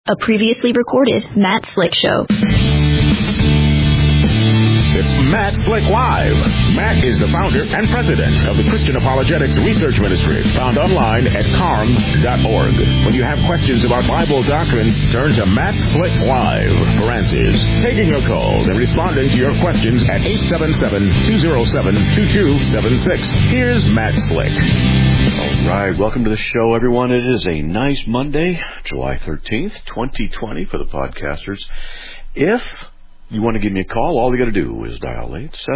A previously recorded Matt Slick Show. It's Matt Slick Live. Matt is the founder and president of the Christian Apologetics Research Ministry, found online at carm.org. When you have questions about Bible doctrines, turn to Matt Slick Live for answers. Taking your calls and responding to your questions at 877-207-2276. Here's Matt Slick. All right, welcome to the show, everyone. It is a nice Monday, July 13th, 2020 for the podcasters. If you want to give me a call, all you got to do is dial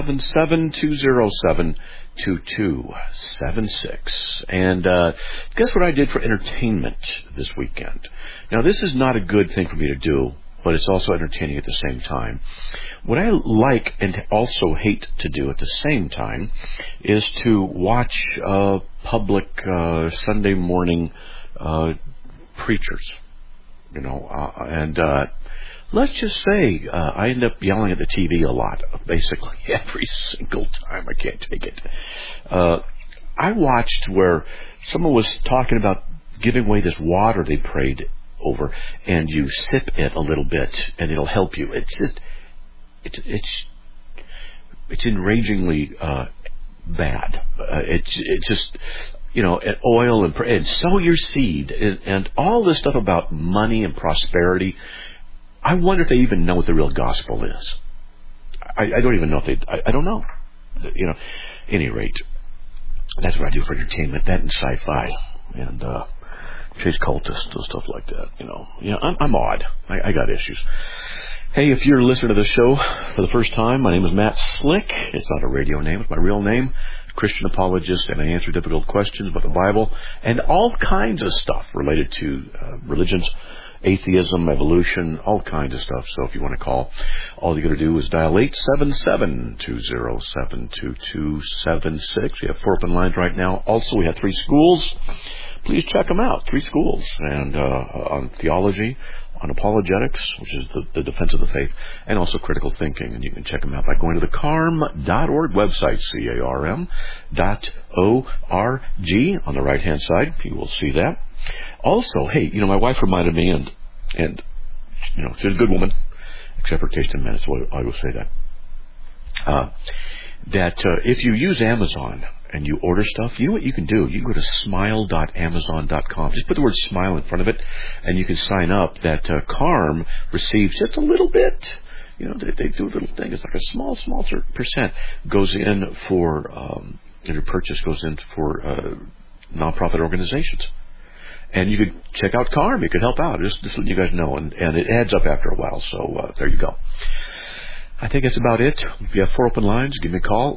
877-207-2276. And guess what I did for entertainment this weekend? Now, this is not a good thing for me to do, but it's also entertaining at the same time. What I like and also hate to do at the same time is to watch public Sunday morning preachers, and let's just say I end up yelling at the TV a lot, basically every single time. I can't take it. I watched where someone was talking about giving away this water they prayed over, and you sip it a little bit, and it'll help you. It's just, it's enragingly bad. It's just, oil and sow your seed and all this stuff about money and prosperity. I wonder if they even know what the real gospel is. I don't even know if they. I don't know. At any rate, that's what I do for entertainment. That and sci-fi and chase cultists and stuff like that. I'm odd. I got issues. Hey, if you're listening to the show for the first time, my name is Matt Slick. It's not a radio name. It's my real name. Christian apologist, and I answer difficult questions about the Bible and all kinds of stuff related to religions, atheism, evolution, all kinds of stuff. So if you want to call, all you got to do is dial 877-207-2276. We have 4 open lines right now. Also, we have 3 schools. Please check them out. 3 schools, and on theology, on apologetics, which is the defense of the faith, and also critical thinking. And you can check them out by going to the carm.org website, carm.org. On the right-hand side, you will see that. Also, hey, my wife reminded me, and she's a good woman, except for taste in men, so I will say that. That if you use Amazon and you order stuff, you know what you can do? You can go to smile.amazon.com. Just put the word smile in front of it, and you can sign up that Carm receives just a little bit. They do a little thing. It's like a small percent goes in for, your purchase goes in for nonprofit organizations. And you could check out Carm. It could help out. Just letting you guys know. And it adds up after a while. So there you go. I think that's about it. If you have 4 open lines, give me a call,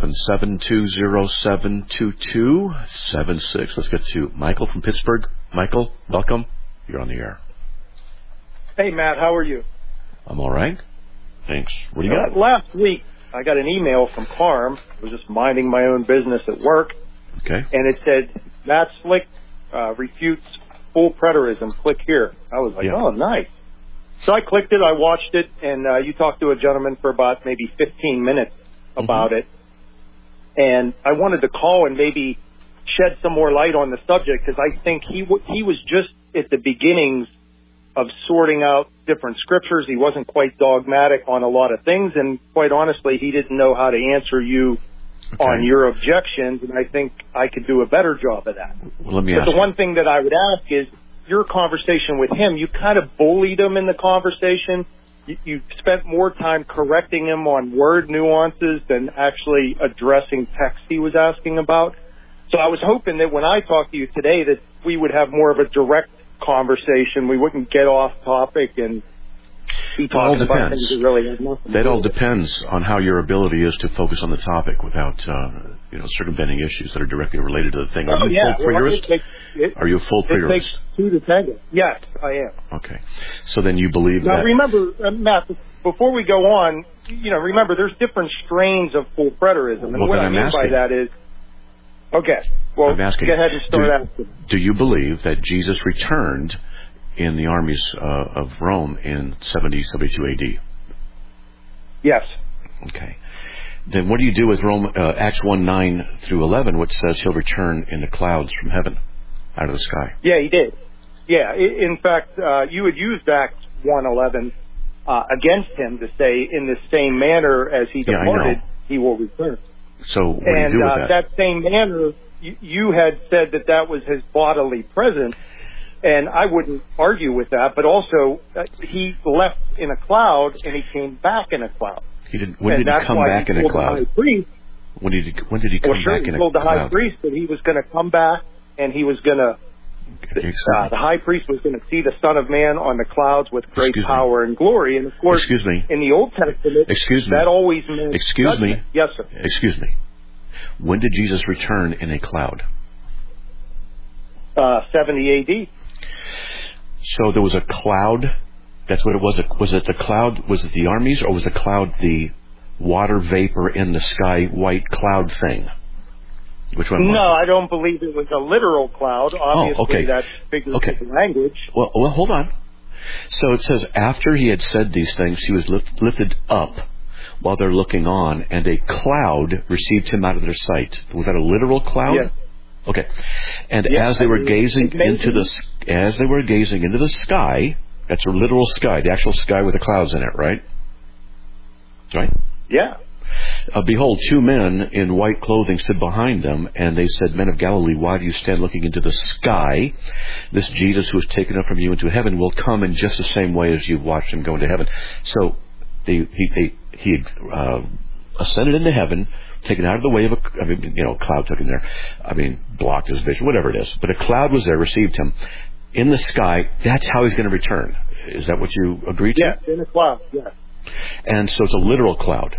877-207-2276. Let's get to Michael from Pittsburgh. Michael, welcome. You're on the air. Hey, Matt. How are you? I'm all right. Thanks. What do you got? Last week, I got an email from Carm. I was just minding my own business at work. Okay. And it said, Matt Slick refutes full preterism. Click here. I was like, Oh, nice. So I clicked it, I watched it, and you talked to a gentleman for about maybe 15 minutes about it. And I wanted to call and maybe shed some more light on the subject, because I think he was just at the beginnings of sorting out different scriptures. He wasn't quite dogmatic on a lot of things, and quite honestly, he didn't know how to answer you on your objections, and I think I could do a better job of that. Well, let me ask the one thing that I would ask is, your conversation with him, you kind of bullied him in the conversation. You spent more time correcting him on word nuances than actually addressing text he was asking about. So I was hoping that when I talk to you today that we would have more of a direct conversation. We wouldn't get off topic and be talking about things that really have nothing to do. That all depends on how your ability is to focus on the topic without circumventing issues that are directly related to the thing. Are you a full preterist? Are you a full preterist? It takes 2 to tango. Yes, I am. Okay. So then you believe that... Now remember, Matt, before we go on, remember there's different strains of full preterism. And what I mean by that is... Okay. Well, I'm asking, go ahead and start asking. Do you believe that Jesus returned in the armies of Rome in 70, 72 A.D.? Yes. Okay. Then what do you do with Acts 1:9 through 11, which says he'll return in the clouds from heaven, out of the sky? Yeah, he did. Yeah, in fact, you had used Acts 1:11 against him to say, in the same manner as he departed, he will return. So what do you do with that? That same manner, you had said that was his bodily presence, and I wouldn't argue with that, but also he left in a cloud and he came back in a cloud. He didn't. When did he come back in a cloud? When did he come back in a cloud? He told the high priest that he was going to come back and he was going to the high priest was going to see the Son of Man on the clouds with great power and glory. And of course, in the Old Testament, that always meant judgment. Yes, sir. Excuse me. When did Jesus return in a cloud? 70 A.D. So there was a cloud. That's what it was. Was it the cloud? Was it the armies, or was the cloud the water vapor in the sky, white cloud thing? Which one? No, I don't believe it was a literal cloud. Obviously, that's figurative language. Well, hold on. So it says, after he had said these things, he was lifted up while they're looking on, and a cloud received him out of their sight. Was that a literal cloud? Yes. Okay. And as they were gazing into the sky, that's a literal sky, the actual sky with the clouds in it, right? Right? Yeah. Behold, two men in white clothing stood behind them, and they said, Men of Galilee, why do you stand looking into the sky? This Jesus who was taken up from you into heaven will come in just the same way as you've watched him go into heaven. So he ascended into heaven, taken out of the way of a cloud took him there. Blocked his vision, whatever it is. But a cloud was there, received him in the sky. That's how he's going to return. Is that what you agree to? Yes, in a cloud, yes. And so it's a literal cloud.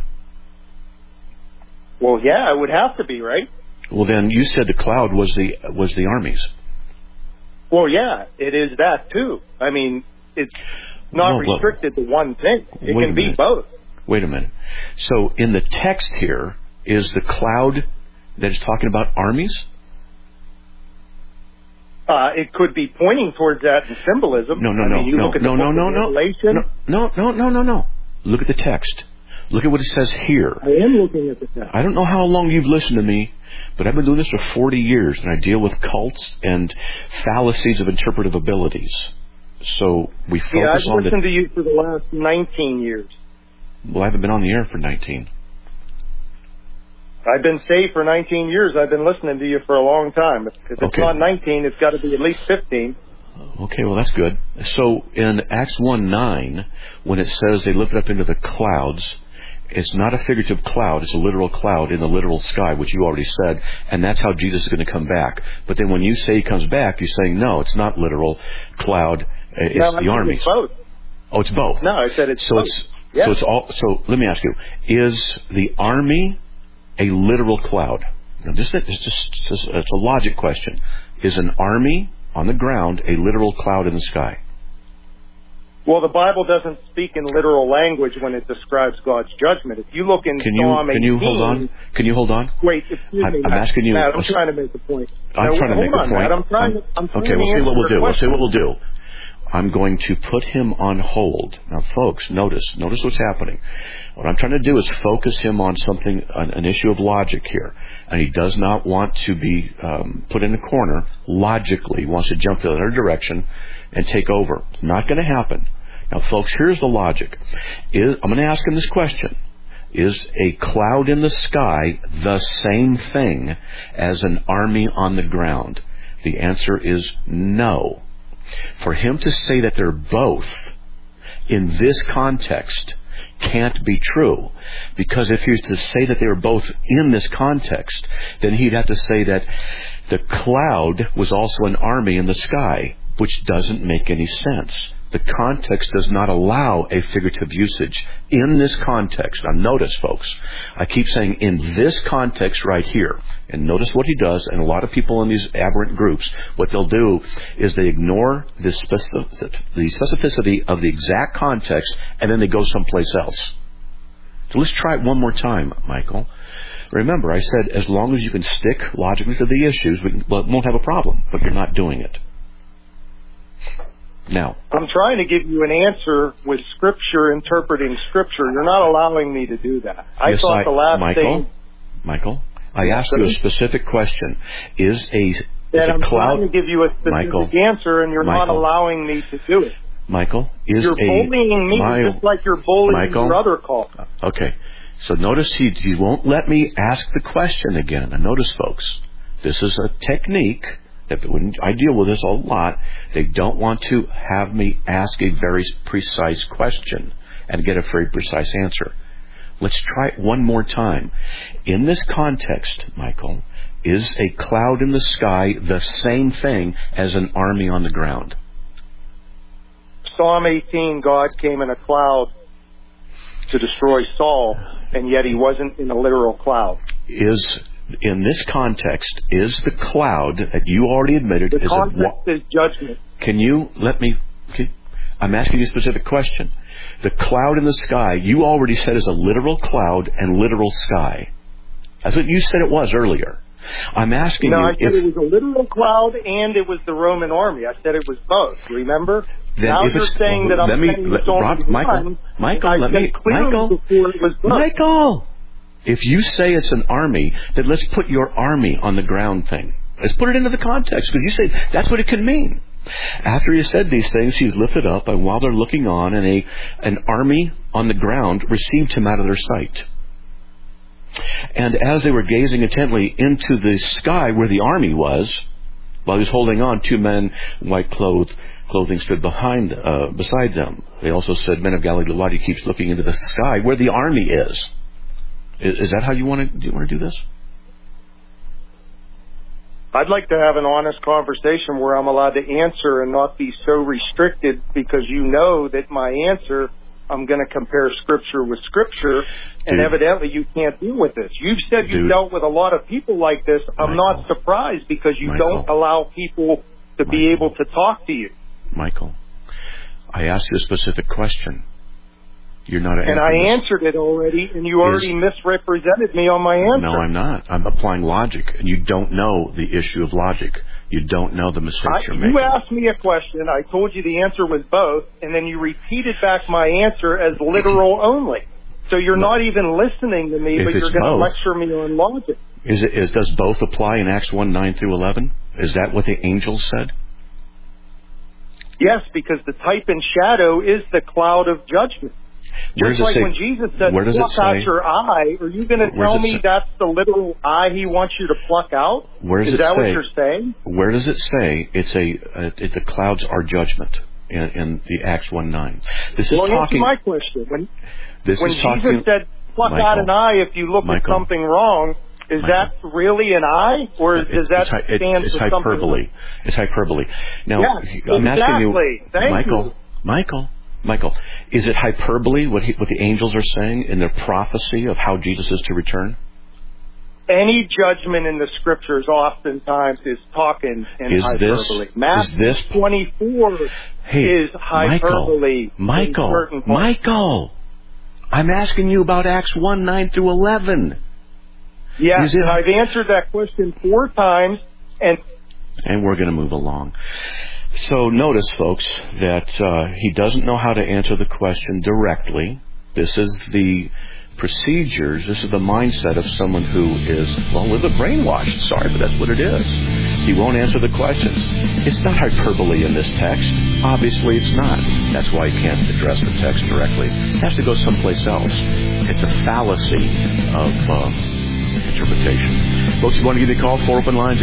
Well, yeah, it would have to be, right? Well, then you said the cloud was the armies. Well, yeah, it is that too. It's not restricted to one thing. It can be both. Wait a minute. So in the text here, is the cloud that is talking about armies? It could be pointing towards that in symbolism. No. Look at the text. Look at what it says here. I am looking at the text. I don't know how long you've listened to me, but I've been doing this for 40 years, and I deal with cults and fallacies of interpretive abilities. So we focus on I've listened to you for the last 19 years. Well, I haven't been on the air for 19. I've been saved for 19 years. I've been listening to you for a long time. If it's not 19, it's got to be at least 15. Okay, well, that's good. So in Acts 1:9, when it says they lifted up into the clouds, it's not a figurative cloud, it's a literal cloud in the literal sky, which you already said, and that's how Jesus is going to come back. But then when you say he comes back, you're saying, no, it's not literal cloud, it's the armies. It's both. Oh, it's both. No, I said it's both. So let me ask you, is the army a literal cloud? Now, it's a logic question. Is an army on the ground a literal cloud in the sky? Well, the Bible doesn't speak in literal language when it describes God's judgment. If you look in Psalm 18... Can you hold on? Wait, excuse me. I'm asking you... Matt, I'm trying to make a point. I'm trying to make a point. Matt, I'm trying to okay, we'll see what we'll do. We'll see what we'll do. I'm going to put him on hold. Now, folks, notice what's happening. What I'm trying to do is focus him on something, an issue of logic here. And he does not want to be put in a corner logically. He wants to jump the other direction and take over. It's not going to happen. Now, folks, here's the logic. I'm going to ask him this question. Is a cloud in the sky the same thing as an army on the ground? The answer is no. For him to say that they're both in this context can't be true. Because if he was to say that they were both in this context, then he'd have to say that the cloud was also an army in the sky, which doesn't make any sense. The context does not allow a figurative usage. In this context, now notice, folks, I keep saying in this context right here, and notice what he does, and a lot of people in these aberrant groups, what they'll do is they ignore the specificity of the exact context, and then they go someplace else. So let's try it one more time, Michael. Remember, I said as long as you can stick logically to the issues, we won't have a problem, but you're not doing it. Now, I'm trying to give you an answer with Scripture, interpreting Scripture. You're not allowing me to do that. Michael, I asked you a specific question. Is And I'm trying to give you a specific answer, and you're not allowing me to do it. Michael, you're bullying me just like you're bullying your other call. Okay. So notice he won't let me ask the question again. And notice, folks, this is a technique that I deal with this a lot. They don't want to have me ask a very precise question and get a very precise answer. Let's try it one more time. In this context, Michael, is a cloud in the sky the same thing as an army on the ground? Psalm 18, God came in a cloud to destroy Saul, and yet he wasn't in a literal cloud. In this context, is the cloud that you already admitted the context is judgment. Can you let me... Okay, I'm asking you a specific question. The cloud in the sky, you already said is a literal cloud and literal sky. That's what you said it was earlier. I'm asking you I said it was a literal cloud and it was the Roman army. I said it was both, remember? Then now you're saying that I'm saying it's only one. Michael, if you say it's an army, then let's put your army on the ground thing. Let's put it into the context, because you say that's what it can mean. After he said these things, he's lifted up, and while they're looking on, and an army on the ground received him out of their sight. And as they were gazing intently into the sky where the army was, while he was holding on, 2 men in white clothing stood beside them. They also said, "Men of Galilee, why do you keep looking into the sky where the army is?" Is that how you want to do this? I'd like to have an honest conversation where I'm allowed to answer and not be so restricted, because you know that my answer, I'm going to compare Scripture with Scripture, and evidently you can't deal with this. You've said you've dealt with a lot of people like this. I'm not surprised, because you don't allow people to be able to talk to you. Michael, I asked you a specific question. You're not answering. And I answered it already, and you already misrepresented me on my answer. No, I'm not. I'm applying logic, and you don't know the issue of logic. You don't know the mistakes you're making. You asked me a question. I told you the answer was both, and then you repeated back my answer as literal only. So you're not even listening to me, but you're going to lecture me on logic. Does both apply in Acts 1:9-11? Is that what the angels said? Yes, because the type and shadow is the cloud of judgment. Just like when Jesus said, pluck out your eye, are you going to tell me that's the literal eye he wants you to pluck out? Is that what you're saying? Where does it say the clouds are judgment in the Acts 1:9? This is talking. Answer my question. When Jesus said, pluck out an eye if you look at something wrong, is that really an eye, or does that stand for something? Hyperbole. It's hyperbole. Now, I'm asking you, Michael, is it hyperbole what the angels are saying in their prophecy of how Jesus is to return? Any judgment in the Scriptures oftentimes is talking in hyperbole. Matthew 24 is hyperbole. Michael, I'm asking you about Acts 1:9-11. Yes, and I've answered that question 4 times, and we're going to move along. So notice, folks, that he doesn't know how to answer the question directly. This is the procedures, this is the mindset of someone who is, a little bit brainwashed. Sorry, but that's what it is. He won't answer the questions. It's not hyperbole in this text. Obviously it's not. That's why he can't address the text directly. It has to go someplace else. It's a fallacy of interpretation. Folks, if you want to give me a call, 4 open lines,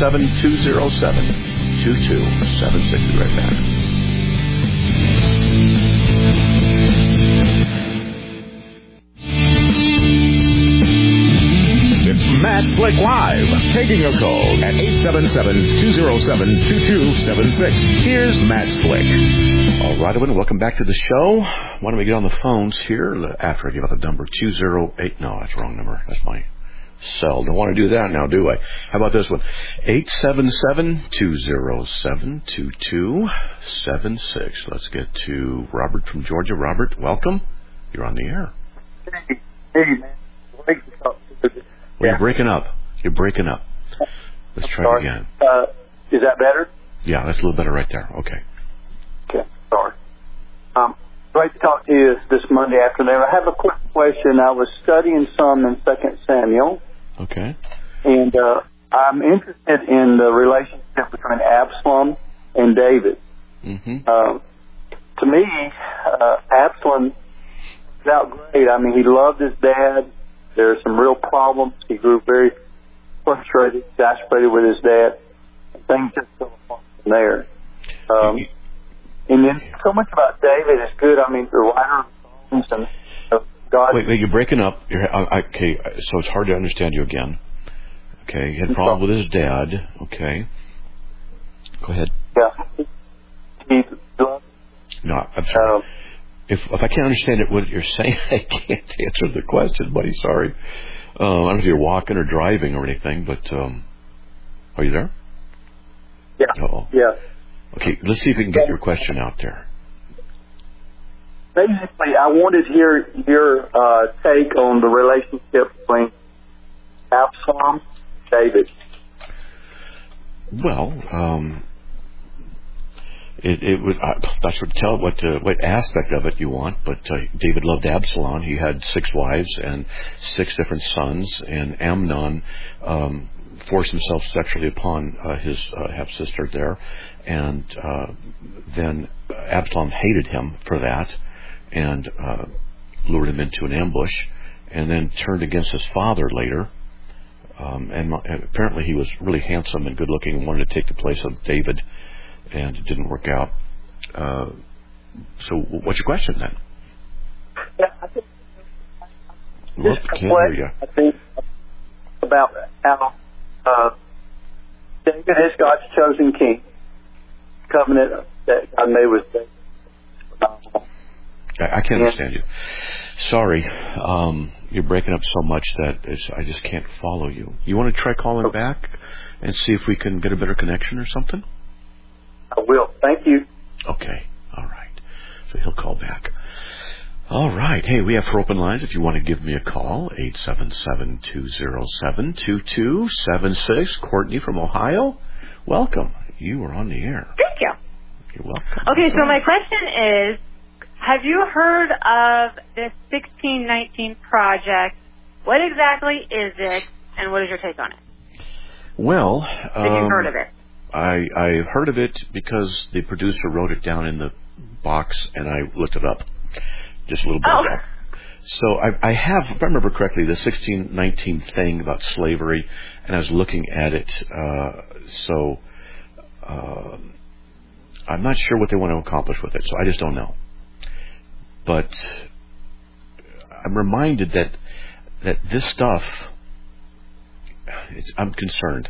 877-207-2276. Be right back. It's Matt Slick Live, taking your calls at 877-207-2276. Here's Matt Slick. All right, everyone, welcome back to the show. Why don't we get on the phones here after I give out the number, 208. No, that's the wrong number. That's my cell. Don't want to do that now, do I? How about this one? 877-207-2276. Let's get to Robert from Georgia. Robert, welcome. You're on the air. Hey, man. You're breaking up. Let's try it again. Is that better? Yeah, that's a little better right there. Okay. Sorry. Great to talk to you this Monday afternoon. I have a quick question. I was studying some in 2 Samuel. Okay. And I'm interested in the relationship between Absalom and David. To me, Absalom is out great. I mean, he loved his dad. There are some real problems. He grew very frustrated, exasperated with his dad. And things just fell apart from there. And then so much about David is good. I mean, the writer of songs and God. Wait, you're breaking up. Okay, so it's hard to understand you again. Okay, he had a problem with his dad. Okay. Go ahead. Yeah. No, I'm sorry. If I can't understand what you're saying, I can't answer the question, buddy. Sorry. I don't know if you're walking or driving or anything, but are you there? Yeah. Uh-oh. Yeah. Okay, let's see if we can get your question out there. Basically, I wanted to hear your take on the relationship between Absalom and David. Well, it would. I'm not sure to tell what aspect of it you want, but David loved Absalom. He had 6 wives and 6 different sons, and Amnon forced himself sexually upon his half-sister there, and then Absalom hated him for that and lured him into an ambush, and then turned against his father later. And apparently he was really handsome and good-looking and wanted to take the place of David, and it didn't work out. So what's your question then? Yeah, I think can't hear you. I think about how David is God's chosen king. Covenant that God made with David. I can't understand you. Sorry. You're breaking up so much that I just can't follow you. You want to try calling back and see if we can get a better connection or something? I will. Thank you. Okay. All right. So he'll call back. All right. Hey, we have 4 open lines. If you want to give me a call, 877-207-2276. Courtney from Ohio, welcome. You are on the air. Thank you. You're welcome. Okay, so my question is, have you heard of this 1619 project? What exactly is it, and what is your take on it? Well, have you heard of it? I heard of it because the producer wrote it down in the box, and I looked it up just a little bit ago. So I have, if I remember correctly, the 1619 thing about slavery, and I was looking at it. I'm not sure what they want to accomplish with it, so I just don't know. But I'm reminded that this stuff, I'm concerned.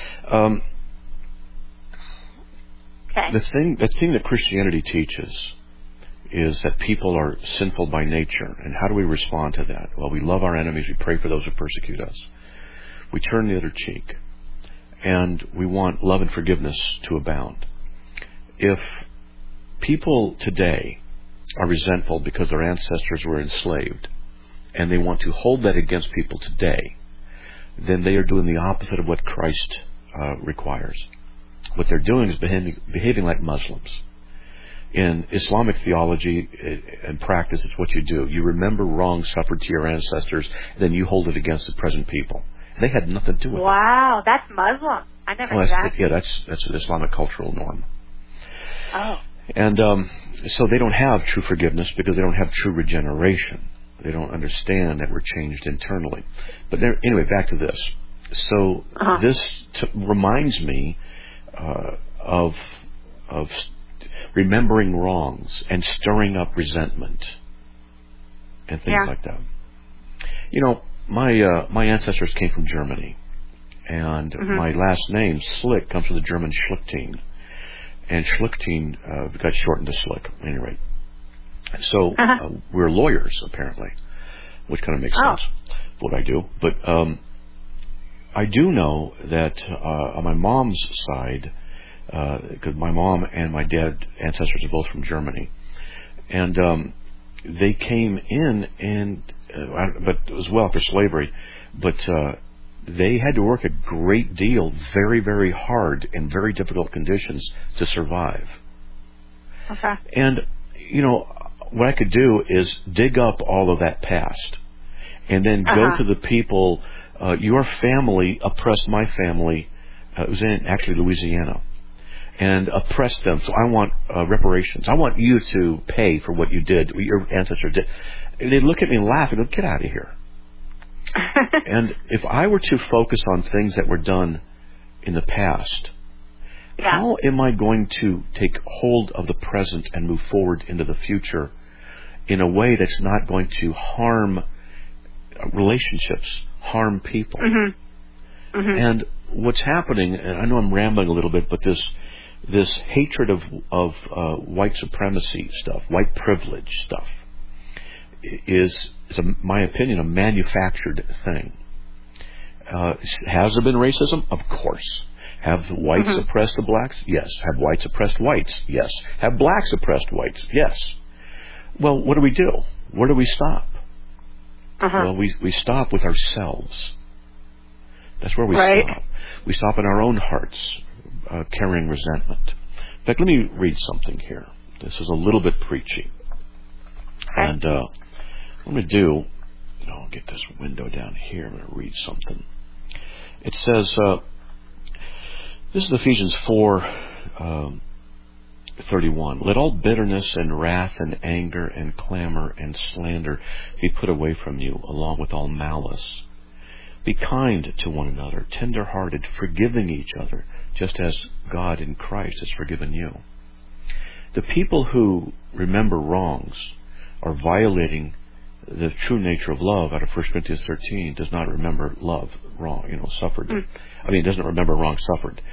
Okay. The thing that Christianity teaches is that people are sinful by nature. And how do we respond to that? Well, we love our enemies. We pray for those who persecute us. We turn the other cheek. And we want love and forgiveness to abound. If people today are resentful because their ancestors were enslaved, and they want to hold that against people today, then they are doing the opposite of what Christ requires. What they're doing is behaving like Muslims. In Islamic theology and practice, it's what you do. You remember wrong suffered to your ancestors, then you hold it against the present people. They had nothing to do with it. Wow, that's Muslim. I never knew that. Yeah, that's an Islamic cultural norm. Oh. And so they don't have true forgiveness because they don't have true regeneration. They don't understand that we're changed internally. But anyway, back to this. So this reminds me of remembering wrongs and stirring up resentment and things like that. You know, my ancestors came from Germany, and my last name, Slick, comes from the German Schlichting. And Schlichting got shortened to Slick, at any rate. So we're lawyers, apparently, which kind of makes sense for what I do. But I do know that on my mom's side, because my mom and my dad ancestors are both from Germany, and they came in, but it was well after slavery, but they had to work a great deal, very, very hard, in very difficult conditions to survive. Okay. And, you know, what I could do is dig up all of that past and then go to the people your family oppressed my family. It was in actually Louisiana, and oppressed them. So I want reparations. I want you to pay for what you did, what your ancestors did. And they'd look at me and laugh and go, "Get out of here." And if I were to focus on things that were done in the past, how am I going to take hold of the present and move forward into the future in a way that's not going to harm relationships, harm people? Mm-hmm. Mm-hmm. And what's happening, and I know I'm rambling a little bit, but this hatred of white supremacy stuff, white privilege stuff, is in my opinion, a manufactured thing. Has there been racism? Of course. Have the whites oppressed the blacks? Yes. Have whites oppressed whites? Yes. Have blacks oppressed whites? Yes. Well, what do? Where do we stop? Well, we stop with ourselves. That's where we stop. We stop in our own hearts, carrying resentment. In fact, let me read something here. This is a little bit preachy. Okay. And what I'm going to do, I'll get this window down here. I'm going to read something. It says, this is Ephesians 4:31. Let all bitterness and wrath and anger and clamor and slander be put away from you, along with all malice. Be kind to one another, tender-hearted, forgiving each other, just as God in Christ has forgiven you. The people who remember wrongs are violating the true nature of love. Out of 1 Corinthians 13, does not remember wrong, suffered. I mean, doesn't remember wrong suffered.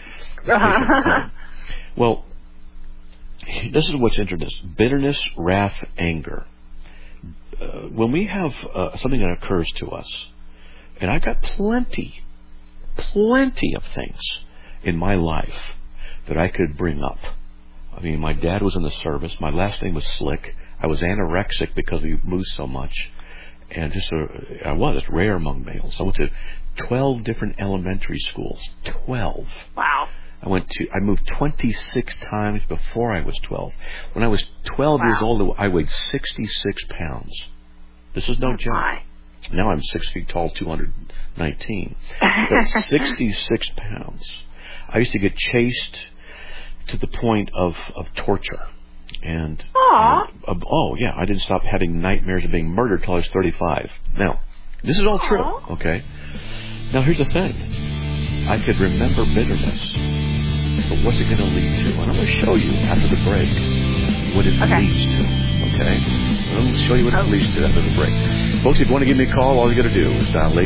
Well, this is what's interesting. Bitterness, wrath, anger. When we have something that occurs to us, and I've got plenty of things in my life that I could bring up. I mean, my dad was in the service. My last name was Slick. I was anorexic because we moved so much. And I was rare among males. I went to 12 different elementary schools. 12. Wow. I moved 26 times before I was 12. When I was 12 years old, I weighed 66 pounds. This is no joke. Now I'm 6 feet tall, 219. But 66 pounds. I used to get chased to the point of torture. And I didn't stop having nightmares of being murdered till I was 35. Now, this is all true, okay? Now, here's the thing. I could remember bitterness, but what's it going to lead to? And I'm going to show you after the break what it leads to, okay? I'm going to show you what it leads to after the break. Folks, if you want to give me a call, all you got to do is dial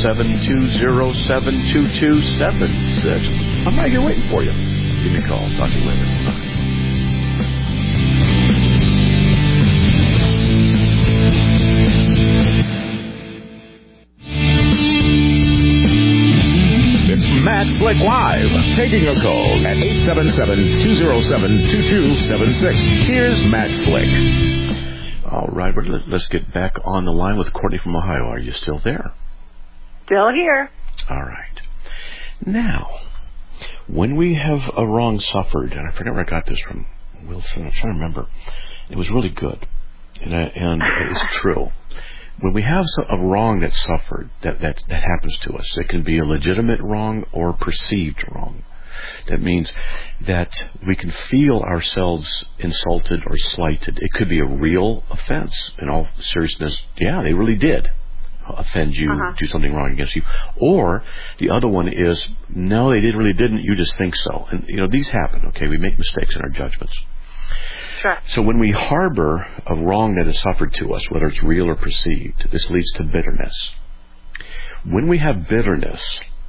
877-207-2276. I'm right here waiting for you. Give me a call. Talk to you later. Bye. Matt Slick Live, taking your calls at 877-207-2276. Here's Matt Slick. All right, let's get back on the line with Courtney from Ohio. Are you still there? Still here. All right. Now, when we have a wrong suffered, and I forget where I got this from, Wilson, I'm trying to remember. It was really good, and it's true. When we have a wrong that's suffered, that happens to us, it can be a legitimate wrong or perceived wrong. That means that we can feel ourselves insulted or slighted. It could be a real offense. In all seriousness, yeah, they really did offend you, do something wrong against you. Or the other one is, no, they really didn't, you just think so. And, these happen, okay? We make mistakes in our judgments. Sure. So when we harbor a wrong that is suffered to us, whether it's real or perceived, this leads to bitterness. When we have bitterness,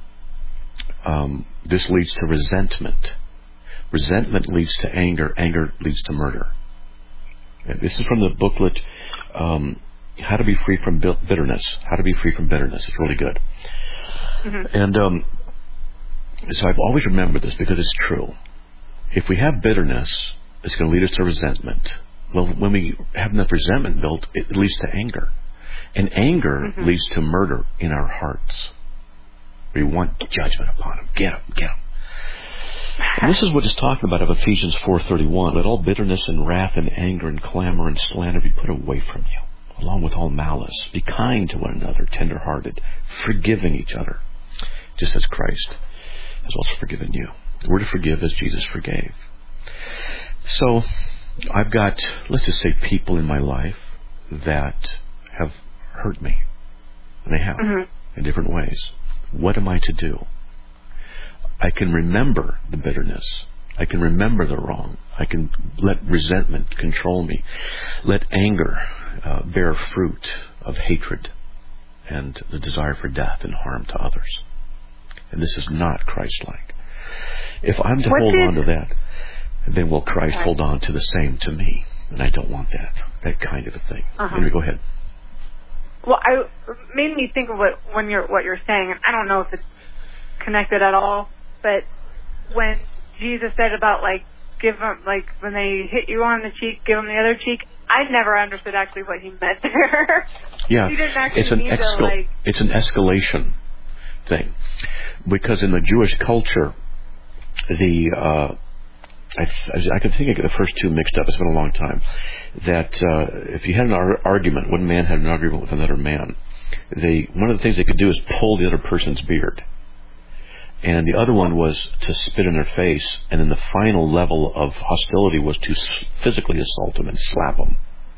this leads to resentment. Resentment leads to anger. Anger leads to murder. And this is from the booklet, How to Be Free from Bitterness. How to Be Free from Bitterness. It's really good. And so I've always remembered this because it's true. If we have bitterness, it's going to lead us to resentment. Well, when we have enough resentment built, it leads to anger. And anger leads to murder in our hearts. We want judgment upon them. Get them. And this is what it's talking about of Ephesians 4:31. Let all bitterness and wrath and anger and clamor and slander be put away from you, along with all malice. Be kind to one another, tender-hearted, forgiving each other, just as Christ has also forgiven you. We're to forgive as Jesus forgave. So I've got, let's just say, people in my life that have hurt me. And they have, in different ways. What am I to do? I can remember the bitterness. I can remember the wrong. I can let resentment control me. Let anger bear fruit of hatred and the desire for death and harm to others. And this is not Christ-like. If I'm to hold on to that, then will Christ hold on to the same to me? And I don't want that kind of a thing. Henry, go ahead. Well, it made me think of what you're saying, and I don't know if it's connected at all, but when Jesus said about give them, when they hit you on the cheek, give them the other cheek, I never understood actually what he meant there. Yeah, he didn't actually it's an escalation thing, because in the Jewish culture, I can think of the first two mixed up. It's been a long time. That if you had an argument, one man had an argument with another man, one of the things they could do is pull the other person's beard. And the other one was to spit in their face, and then the final level of hostility was to physically assault them and slap them.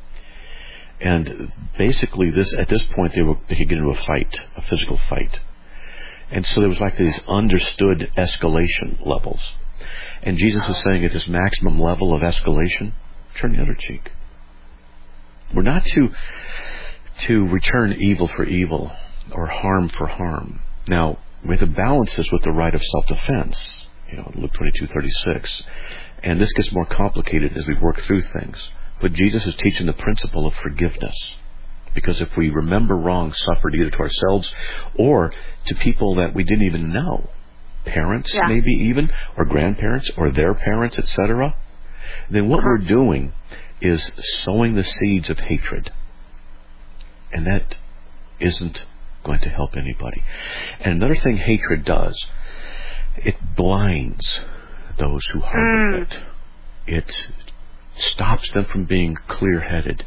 And basically, at this point, they could get into a fight, a physical fight. And so there was these understood escalation levels. And Jesus is saying at this maximum level of escalation, turn the other cheek. We're not to return evil for evil or harm for harm. Now, we have to balance this with the right of self-defense, Luke 22:36. And this gets more complicated as we work through things. But Jesus is teaching the principle of forgiveness. Because if we remember wrong suffered either to ourselves or to people that we didn't even know, parents maybe even, or grandparents, or their parents, etc., then what we're doing is sowing the seeds of hatred. And that isn't going to help anybody. And another thing hatred does, it blinds those who harbor it. It stops them from being clear-headed.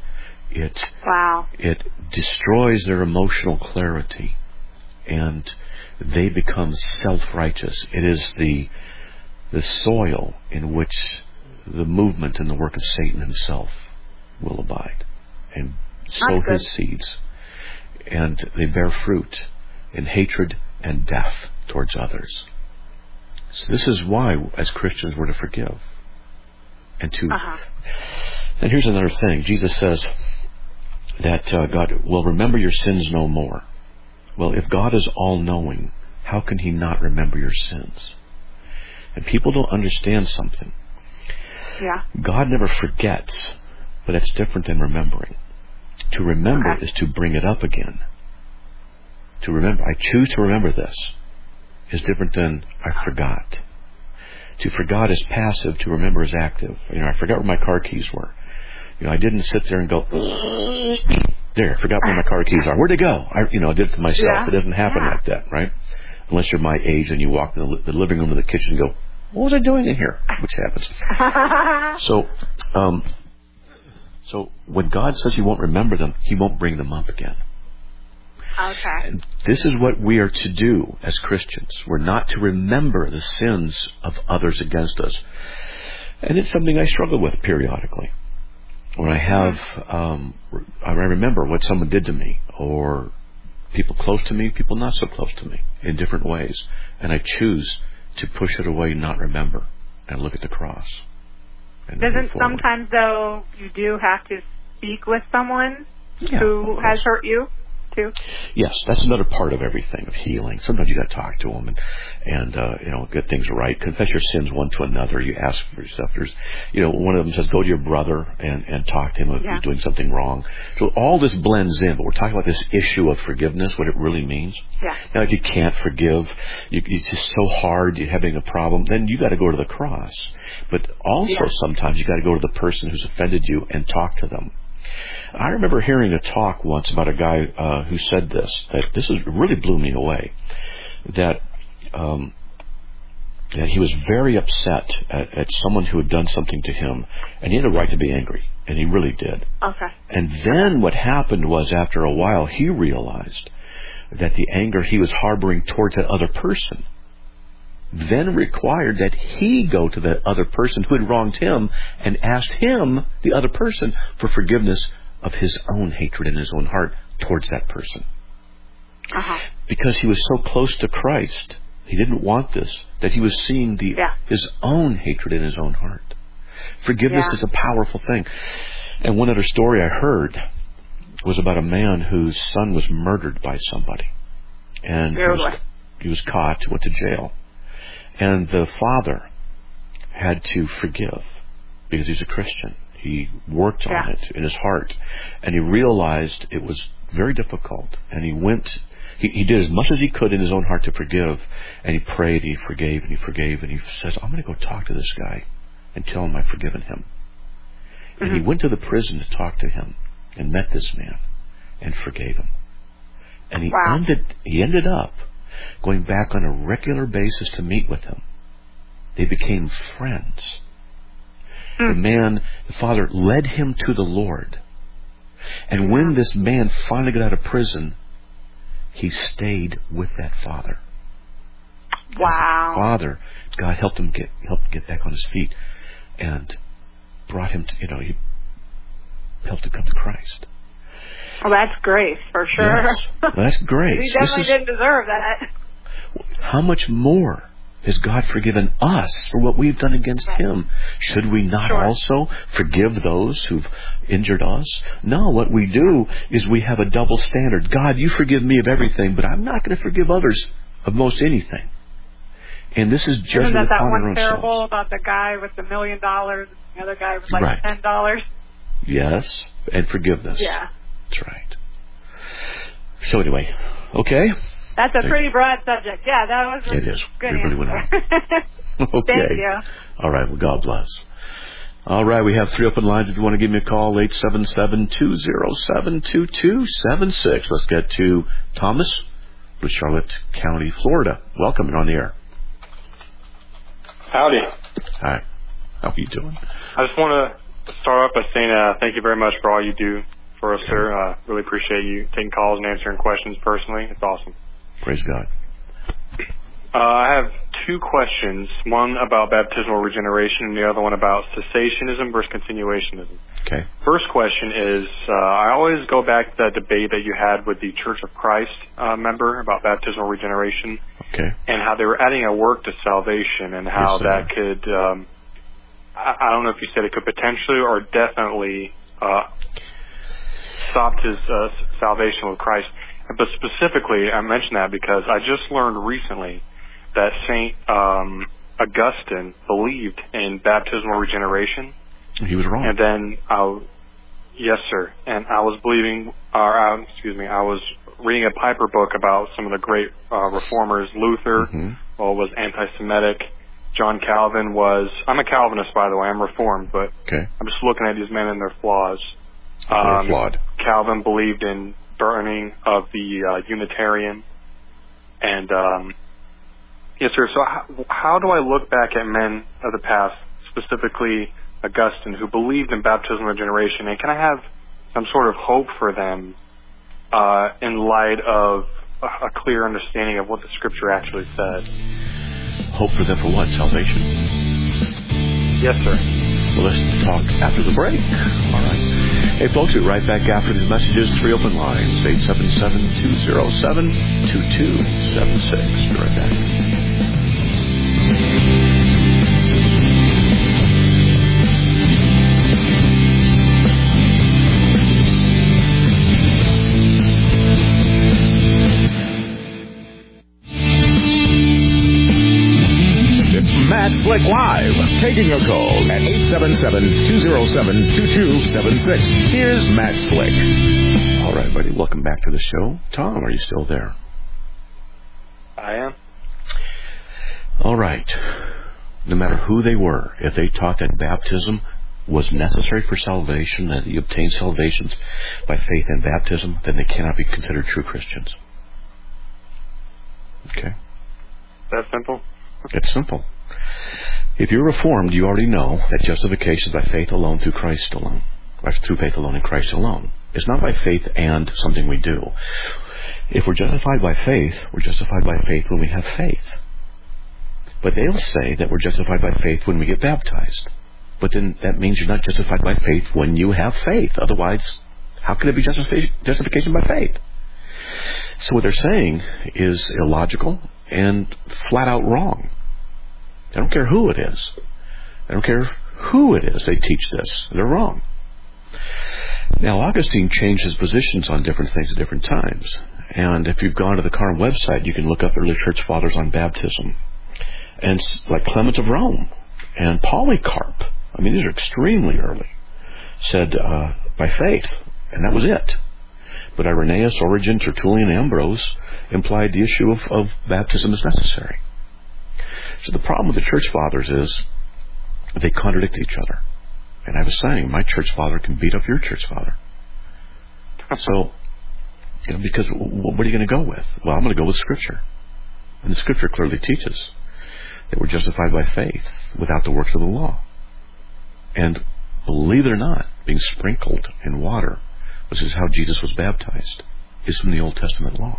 It destroys their emotional clarity, and they become self-righteous. It is the soil in which the movement and the work of Satan himself will abide and sow his seeds. And they bear fruit in hatred and death towards others. So this is why, as Christians, we're to forgive. And and here's another thing. Jesus says that God will remember your sins no more. Well, if God is all-knowing, how can He not remember your sins? And people don't understand something. God never forgets, but that's different than remembering. To remember is to bring it up again. To remember, I choose to remember this, is different than I forgot. To forgot is passive, to remember is active. I forgot where my car keys were. I didn't sit there and go, there, I forgot where my car keys are. Where'd they go? I did it to myself. It doesn't happen like that, right? Unless you're my age and you walk in the living room or the kitchen and go, what was I doing in here? Which happens. So when God says He won't remember them, He won't bring them up again. Okay. And this is what we are to do as Christians. We're not to remember the sins of others against us. And it's something I struggle with periodically. When I have, I remember what someone did to me, or people close to me, people not so close to me, in different ways. And I choose to push it away, not remember, and look at the cross. Doesn't sometimes, though, you do have to speak with someone who has hurt you, too? Yes, that's another part of everything, of healing. Sometimes you got to talk to them and get things right. Confess your sins one to another. You ask for yourself. There's, one of them says, go to your brother and talk to him if he's doing something wrong. So all this blends in, but we're talking about this issue of forgiveness, what it really means. Yeah. Now, if you can't forgive, it's just so hard, you're having a problem, then you got to go to the cross. But also sometimes you got to go to the person who's offended you and talk to them. I remember hearing a talk once about a guy who said this really blew me away. That And he was very upset at someone who had done something to him, and he had a right to be angry, and he really did. Okay. And then what happened was, after a while, he realized that the anger he was harboring towards that other person then required that he go to that other person who had wronged him and asked him, the other person, for forgiveness of his own hatred in his own heart towards that person. Because he was so close to Christ, he didn't want this, that he was seeing his own hatred in his own heart. Forgiveness is a powerful thing. And one other story I heard was about a man whose son was murdered by somebody. And he was caught, went to jail. And the father had to forgive because he's a Christian. He worked on it in his heart. And he realized it was very difficult. And he did as much as he could in his own heart to forgive. And he prayed, he forgave, and he forgave. And he says, I'm going to go talk to this guy and tell him I've forgiven him. And he went to the prison to talk to him and met this man and forgave him. And he ended up going back on a regular basis to meet with him. They became friends. The father led him to the Lord. And when this man finally got out of prison, he stayed with that father. Wow. As the father, God helped him get back on his feet and brought him to, he helped him come to Christ. Well, that's grace, for sure. Yes, that's grace. He definitely didn't deserve that. How much more has God forgiven us for what we've done against Him? Should we not also forgive those who've injured us? No, what we do is we have a double standard. God, you forgive me of everything, but I'm not going to forgive others of most anything. And this is judgment upon our own selves. Isn't that one parable about the guy with $1 million and the other guy with like $10? Yes, and forgiveness. Yeah. That's right. So anyway, okay. That's a pretty broad subject. Yeah, that was it is. Good. It really went on. Okay. Thank you. All right. Well, God bless. All right. We have 3 open lines. If you want to give me a call, 877-207-2276. Let's get to Thomas with Charlotte County, Florida. Welcome. You're on the air. Howdy. Hi. How are you doing? I just want to start off by saying thank you very much for all you do for us, sir. Really appreciate you taking calls and answering questions personally. It's awesome. Praise God. I have 2 questions, one about baptismal regeneration and the other one about cessationism versus continuationism. Okay. First question is, I always go back to that debate that you had with the Church of Christ member about baptismal regeneration. Okay. And how they were adding a work to salvation and how that could, I don't know if you said it could potentially or definitely stopped his salvation with Christ. But specifically, I mention that because I just learned recently that St. Augustine believed in baptismal regeneration. He was wrong. And then, yes, sir. And I was I was reading a Piper book about some of the great reformers. Luther was anti-Semitic. John Calvin I'm a Calvinist, by the way. I'm Reformed, but I'm just looking at these men and their flaws. They're flawed. Calvin believed in burning of the Unitarian. And, yes, sir, so how do I look back at men of the past, specifically Augustine, who believed in baptismal regeneration, and can I have some sort of hope for them in light of a clear understanding of what the Scripture actually said? Hope for them for what? Salvation? Yes, sir. Well, let's talk after the break. All right. Hey, folks, we'll be right back after these messages. 3 open lines, 877-207-2276. Be right back. Matt Slick Live, taking a call at 877-207-2276. Here's Matt Slick. All right, buddy, welcome back to the show. Tom, are you still there? I am. All right. No matter who they were, if they taught that baptism was necessary for salvation, that you obtain salvation by faith and baptism, then they cannot be considered true Christians. Okay? That's simple? It's simple. If you're Reformed, you already know that justification is by faith alone through Christ alone. Through faith alone in Christ alone. It's not by faith and something we do. If we're justified by faith, we're justified by faith when we have faith. But they'll say that we're justified by faith when we get baptized. But then that means you're not justified by faith when you have faith. Otherwise, how can it be justification by faith? So what they're saying is illogical and flat out wrong. I don't care who it is. I don't care who it is they teach this. They're wrong. Now, Augustine changed his positions on different things at different times. And if you've gone to the Carm website, you can look up early church fathers on baptism. And like Clement of Rome and Polycarp, I mean, these are extremely early, said by faith, and that was it. But Irenaeus, Origen, Tertullian, Ambrose implied the issue of baptism is necessary. So the problem with the church fathers is they contradict each other. And I was saying, my church father can beat up your church father. So, because what are you going to go with? Well, I'm going to go with Scripture. And the Scripture clearly teaches that we're justified by faith without the works of the law. And believe it or not, being sprinkled in water, which is how Jesus was baptized, is from the Old Testament law.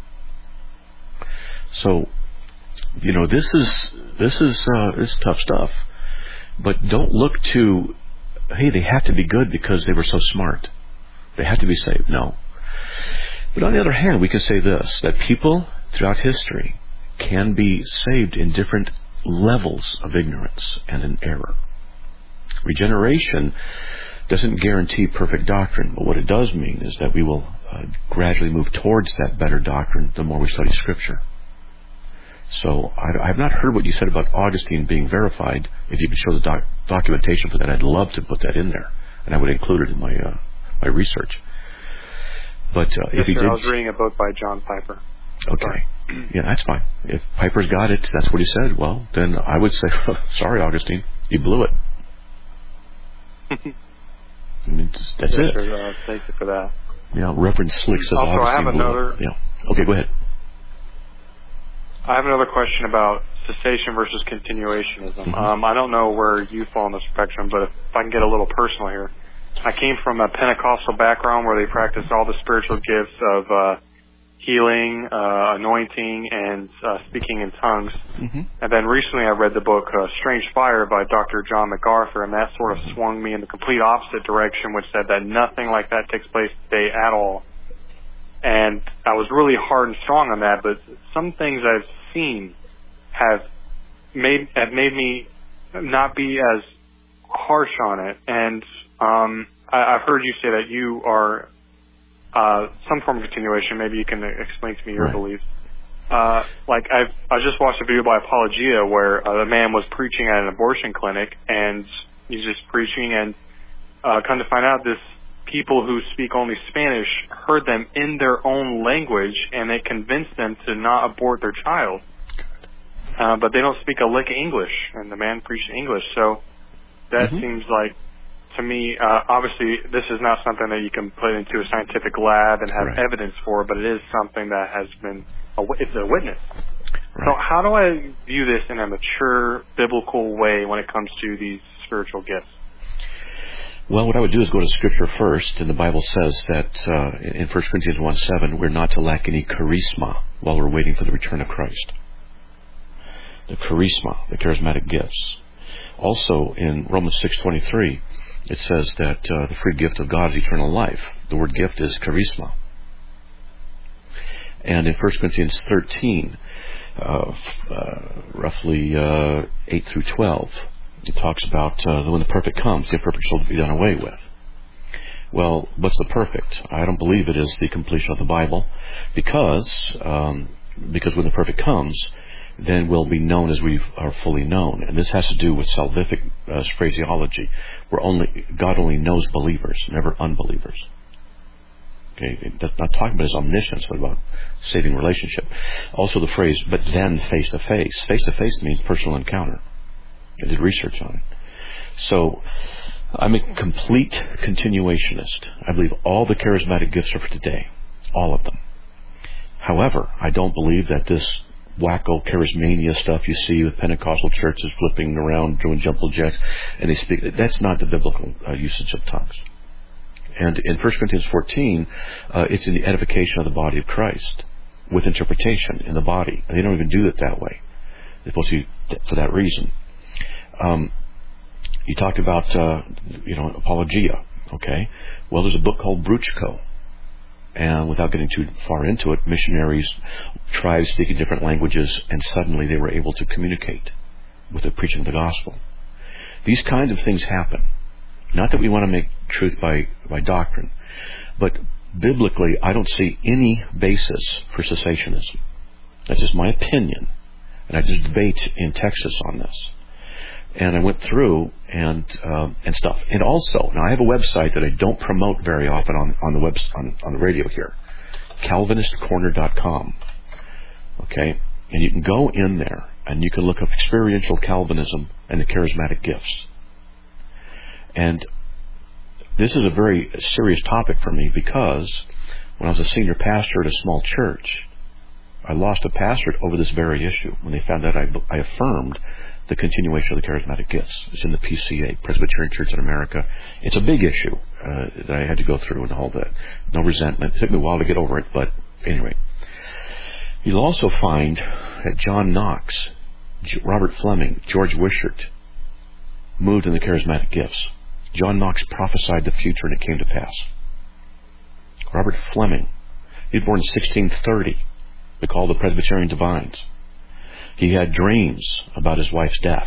So, this is tough stuff. But don't look to, hey, they have to be good because they were so smart. They have to be saved. No. But on the other hand, we can say this, that people throughout history can be saved in different levels of ignorance and in error. Regeneration doesn't guarantee perfect doctrine, but what it does mean is that we will gradually move towards that better doctrine the more we study Scripture. So I have not heard what you said about Augustine being verified. If you could show the documentation for that, I'd love to put that in there, and I would include it in my research. But if he did, I was reading a book by John Piper. Okay, yeah, that's fine. If Piper's got it, that's what he said. Well, then I would say, sorry, Augustine, you blew it. I mean, that's it. Sure, thank you for that. Yeah, Reverend Slick says also, Augustine I have another. Yeah. Okay, go ahead. I have another question about cessation versus continuationism. Mm-hmm. I don't know where you fall on the spectrum, but if I can get a little personal here. I came from a Pentecostal background where they practiced all the spiritual gifts of healing, anointing, and speaking in tongues. Mm-hmm. And then recently I read the book Strange Fire by Dr. John MacArthur, and that sort of swung me in the complete opposite direction, which said that nothing like that takes place today at all. And I was really hard and strong on that, but some things I've seen have made me not be as harsh on it. And I've heard you say that you are some form of continuation. Maybe you can explain to me your beliefs. Like I just watched a video by Apologia where the man was preaching at an abortion clinic, and he's just preaching, and come to find out, this people who speak only Spanish heard them in their own language, and they convinced them to not abort their child. But they don't speak a lick of English, and the man preached English. So that seems like, to me, obviously this is not something that you can put into a scientific lab and have evidence for, but it is something that has been, it's a witness. Right. So how do I view this in a mature, biblical way when it comes to these spiritual gifts? Well, what I would do is go to Scripture first, and the Bible says that in 1 Corinthians 1:7, we're not to lack any charisma while we're waiting for the return of Christ. The charisma, the charismatic gifts. Also, in Romans 6:23, it says that the free gift of God is eternal life. The word gift is charisma. And in 1 Corinthians 13, roughly 8 through 12, it talks about when the perfect comes, the imperfect shall be done away with. Well, what's the perfect? I don't believe it is the completion of the Bible, because when the perfect comes, then we'll be known as we are fully known. And this has to do with salvific phraseology, where God only knows believers, never unbelievers. Okay, that's not talking about his omniscience, but about saving relationship. Also the phrase, but then face to face. Face to face means personal encounter. I did research on it. So I'm a complete continuationist. I believe all the charismatic gifts are for today. All of them. However, I don't believe that this wacko charismania stuff you see with Pentecostal churches flipping around, doing jumble jacks, and they speak. That's not the biblical usage of tongues. And in 1 Corinthians 14, it's in the edification of the body of Christ with interpretation in the body. And they don't even do it that way. They're supposed to be for that reason. You talked about, apologia. Okay. Well, there's a book called Bruchko. And without getting too far into it, missionaries, tribes speaking different languages, and suddenly they were able to communicate with the preaching of the gospel. These kinds of things happen. Not that we want to make truth by doctrine, but biblically, I don't see any basis for cessationism. That's just my opinion. And I did debate in Texas on this. And I went through and stuff. And also, now I have a website that I don't promote very often on the radio here, CalvinistCorner.com. Okay, and you can go in there and you can look up experiential Calvinism and the charismatic gifts. And this is a very serious topic for me because when I was a senior pastor at a small church, I lost a pastorate over this very issue when they found out I affirmed the continuation of the charismatic gifts. It's in the PCA, Presbyterian Church in America. It's a big issue that I had to go through and all that. No resentment. It took me a while to get over it, but anyway. You'll also find that John Knox, Robert Fleming, George Wishart moved in the charismatic gifts. John Knox prophesied the future and it came to pass. Robert Fleming, he was born in 1630. They called the Presbyterian Divines. He had dreams about his wife's death.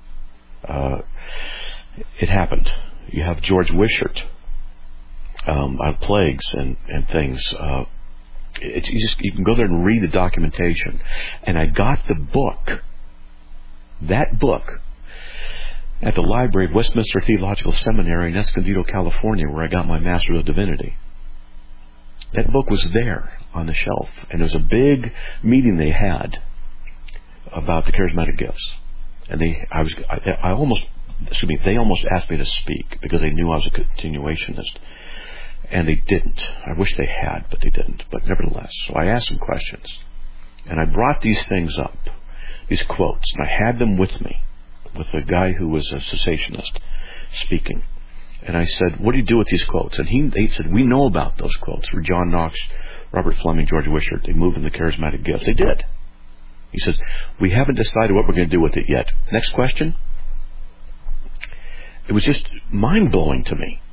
It happened. You have George Wishart on plagues and things. You can go there and read the documentation. And I got the book, that book, at the library at Westminster Theological Seminary in Escondido, California, where I got my Master's of Divinity. That book was there on the shelf. And there was a big meeting they had about the charismatic gifts. And they almost asked me to speak because they knew I was a continuationist. And they didn't. I wish they had, but they didn't. But nevertheless, so I asked some questions. And I brought these things up, these quotes, and I had them with me, with a guy who was a cessationist speaking. And I said, what do you do with these quotes? And they said, we know about those quotes for John Knox, Robert Fleming, George Wishart. They moved in the charismatic gifts. They did. He says, we haven't decided what we're going to do with it yet. Next question. It was just mind-blowing to me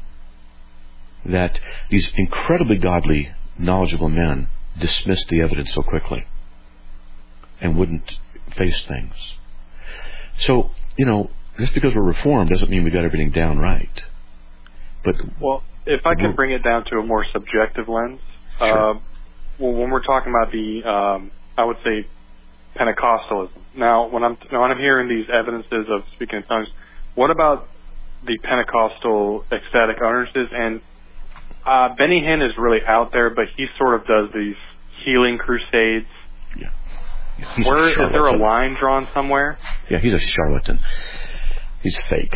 that these incredibly godly, knowledgeable men dismissed the evidence so quickly and wouldn't face things. So, just because we're Reformed doesn't mean we got everything down right. But if I could bring it down to a more subjective lens, sure. When we're talking about the, I would say, Pentecostalism. Now, when I'm hearing these evidences of speaking in tongues, what about the Pentecostal ecstatic utterances? And Benny Hinn is really out there, but he sort of does these healing crusades. Yeah. Is there a line drawn somewhere? Yeah, he's a charlatan. He's fake.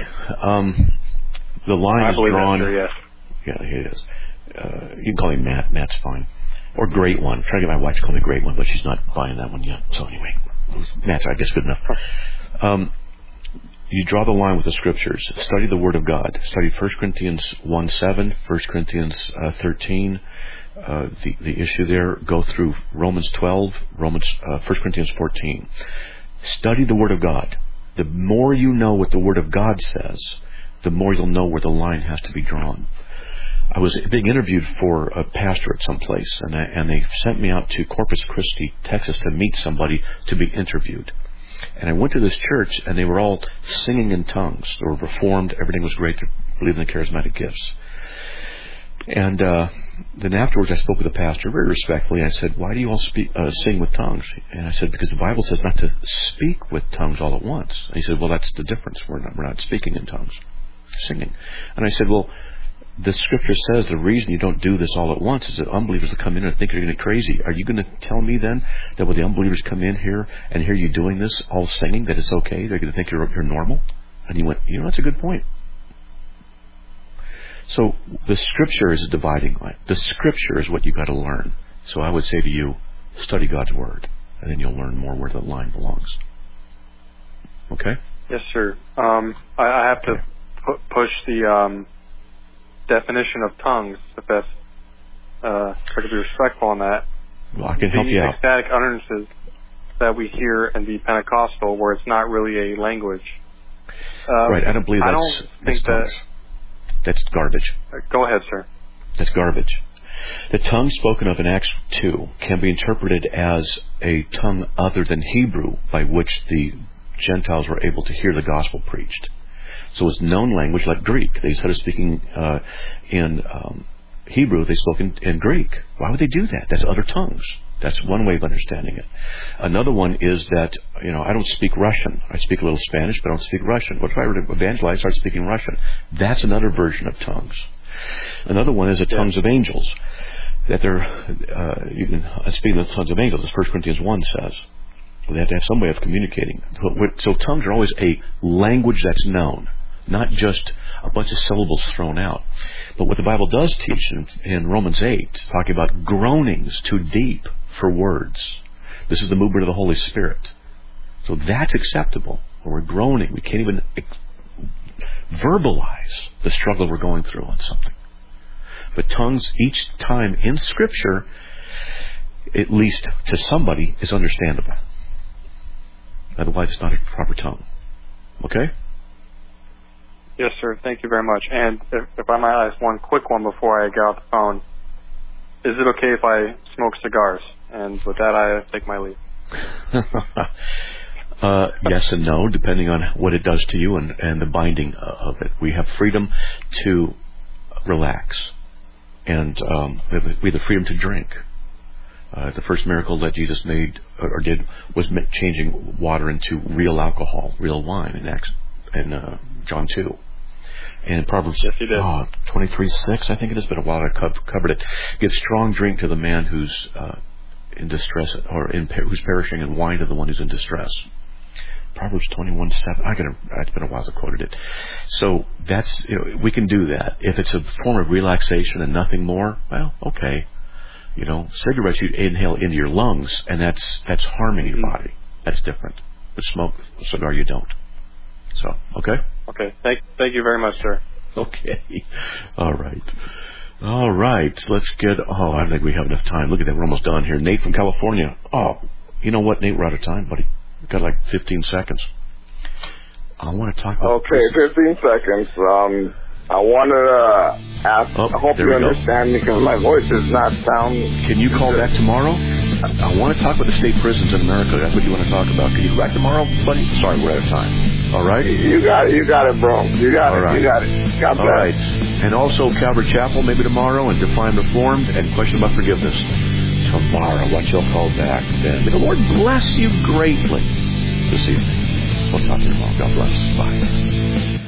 The line is drawn. That's true, yes. Yeah, he is. You can call him Matt. Matt's fine. Or Great One. I'm trying to get my wife to call me Great One, but she's not buying that one yet. So anyway, Matt's, I guess, good enough. You draw the line with the Scriptures. Study the Word of God. Study 1 Corinthians 1:7, 1 Corinthians 13. The issue there. Go through Romans 12, 1 Corinthians 14. Study the Word of God. The more you know what the Word of God says, the more you'll know where the line has to be drawn. I was being interviewed for a pastorate someplace, and they sent me out to Corpus Christi, Texas, to meet somebody to be interviewed. And I went to this church, and they were all singing in tongues. They were Reformed. Everything was great. They believed in the charismatic gifts. And then afterwards, I spoke with the pastor very respectfully. I said, why do you all sing with tongues? And I said, because the Bible says not to speak with tongues all at once. And he said, well, that's the difference. We're not speaking in tongues, singing. And I said, well, the Scripture says the reason you don't do this all at once is that unbelievers will come in and think you're going to be crazy. Are you going to tell me then that when the unbelievers come in here and hear you doing this, all singing, that it's okay? They're going to think you're normal? And he went, that's a good point. So the Scripture is a dividing line. The Scripture is what you've got to learn. So I would say to you, study God's Word. and then you'll learn more where the line belongs. Okay? Yes, sir. I have to push the definition of tongues, if that's try to be respectful on that. Well, I can help you out. Ecstatic utterances that we hear in the Pentecostal, where it's not really a language. Right. I don't believe that's tongues. That's garbage. Go ahead, sir. That's garbage. The tongue spoken of in Acts 2 can be interpreted as a tongue other than Hebrew by which the Gentiles were able to hear the gospel preached. So it's known language like Greek. They instead of speaking in Hebrew, they spoke in Greek. Why would they do that? That's other tongues. That's one way of understanding it. Another one is that, I don't speak Russian. I speak a little Spanish, but I don't speak Russian. What if I were to evangelize, start speaking Russian? That's another version of tongues. Another one is the tongues of angels. That you can speak in the tongues of angels, as 1 Corinthians 1 says. They have to have some way of communicating. So tongues are always a language that's known, not just a bunch of syllables thrown out. But what the Bible does teach in Romans 8, talking about groanings too deep for words. This is the movement of the Holy Spirit. So that's acceptable. When we're groaning, we can't even verbalize the struggle we're going through on something. But tongues, each time in Scripture, at least to somebody, is understandable. Otherwise, it's not a proper tongue. Okay? Yes, sir. Thank you very much. And if I might ask one quick one before I get off the phone, is it okay if I smoke cigars? And with that, I take my leave. Yes and no, depending on what it does to you and the binding of it. We have freedom to relax, and we have the freedom to drink. The first miracle that Jesus made or did was changing water into real alcohol, real wine in John 2. And in Proverbs 23:6, I think it has been a while I covered it. Give strong drink to the man who's in distress, or who's perishing, and wine to the one who's in distress. Proverbs 21:7. It's been a while since I quoted it. So that's, we can do that. If it's a form of relaxation and nothing more, well, okay. Cigarettes you inhale into your lungs, and that's harming your body. That's different. But smoke a cigar, you don't. So, okay? Okay. Thank you very much, sir. Okay. All right. Let's get... I don't think we have enough time. Look at that. We're almost done here. Nate from California. Oh, you know what, Nate? We're out of time, buddy. We've got like 15 seconds. I want to talk about... Okay, 15 seconds. I wanted to ask, I hope you understand me because my voice does not sound... Can you call back tomorrow? I want to talk about the state prisons in America. That's what you want to talk about. Can you go back tomorrow, buddy? Sorry, we're out of time. All right? You got it, bro. You got it. God bless. All right. And also Calvary Chapel maybe tomorrow, and Define Reformed, and question about forgiveness tomorrow. What you'll call back then. May the Lord bless you greatly this evening. We'll talk to you tomorrow. God bless. Bye.